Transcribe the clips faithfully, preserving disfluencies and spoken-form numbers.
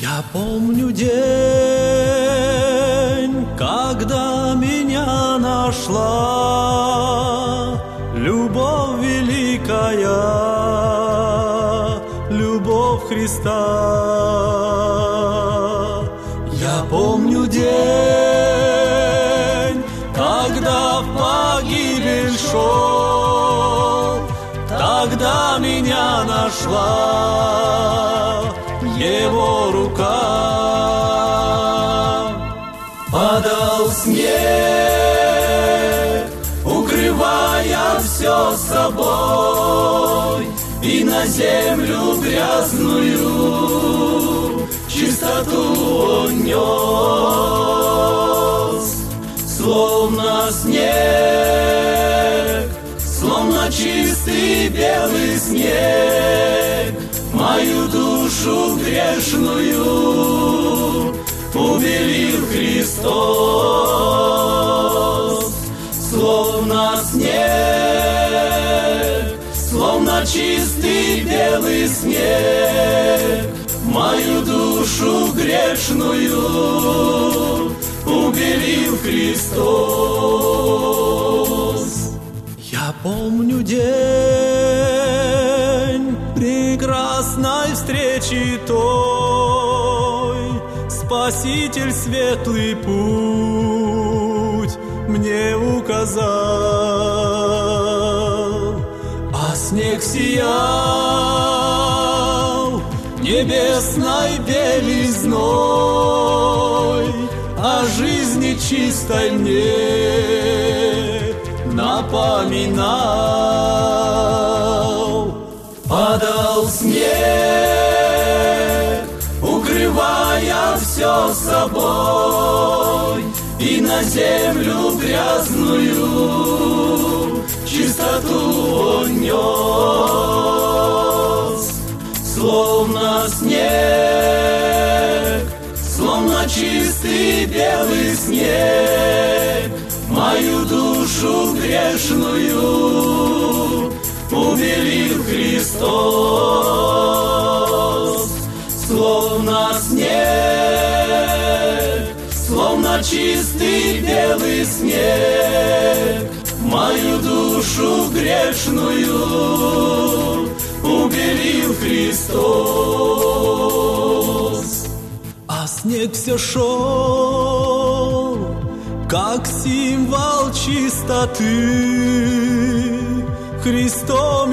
Я помню день, когда меня нашла любовь великая, любовь Христа. Я помню день, когда в погибель шел, тогда меня нашла Его рука. Падал снег, укрывая все собой, и на землю грязную чистоту он нес. Словно снег, словно чистый белый снег, мою душу грешную убелил Христос. Словно снег, словно чистый белый снег, мою душу грешную убелил Христос. Я помню день прекрасной встречи той, Спаситель светлый путь мне указал, а снег сиял небесной белизной, о жизни чистой мне напоминал. Падал снег, укрывая все собой, и на землю грязную чистоту он нес. Словно снег, словно чистый белый снег, мою душу грешную убелил Христос. Словно снег, словно чистый белый снег, мою душу грешную убелил Христос. А снег все шел, как символ чистоты, Христом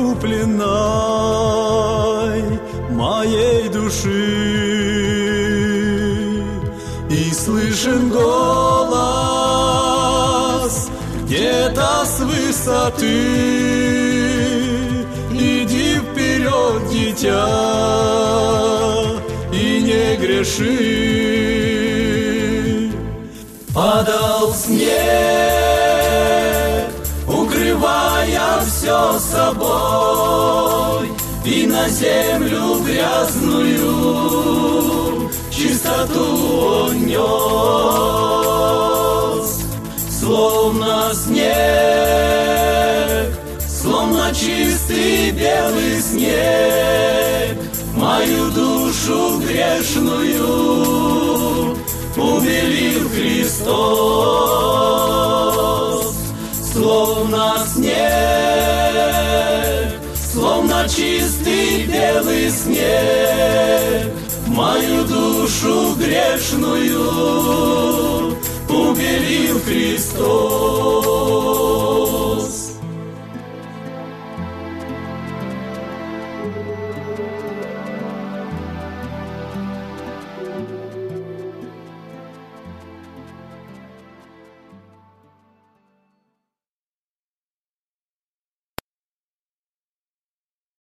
искупленной моей души. И слышен голос где-то с высоты: иди вперед, дитя, и не греши. Падал снег, укрывая все собой, и на землю грязную чистоту он нес. Словно снег, словно чистый белый снег, мою душу грешную убелил Христос. Словно снег, словно чистый белый снег, мою душу грешную убелил Христос.